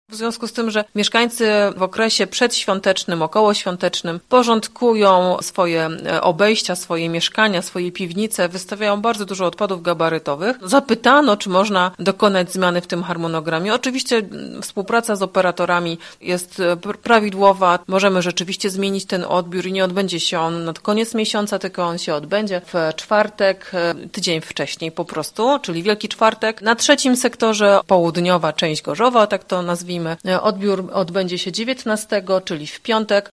W związku z tym, że mieszkańcy w okresie przedświątecznym, okołoświątecznym porządkują swoje obejścia, swoje mieszkania, swoje piwnice, wystawiają bardzo dużo odpadów gabarytowych. Zapytano, czy można dokonać zmiany w tym harmonogramie. Oczywiście współpraca z operatorami jest prawidłowa. Możemy rzeczywiście zmienić ten odbiór i nie odbędzie się on na koniec miesiąca, tylko on się odbędzie w czwartek, tydzień wcześniej po prostu, czyli Wielki Czwartek. Na trzecim sektorze południowa część Gorzowa, tak to nazwijmy, odbiór odbędzie się 19, czyli w piątek.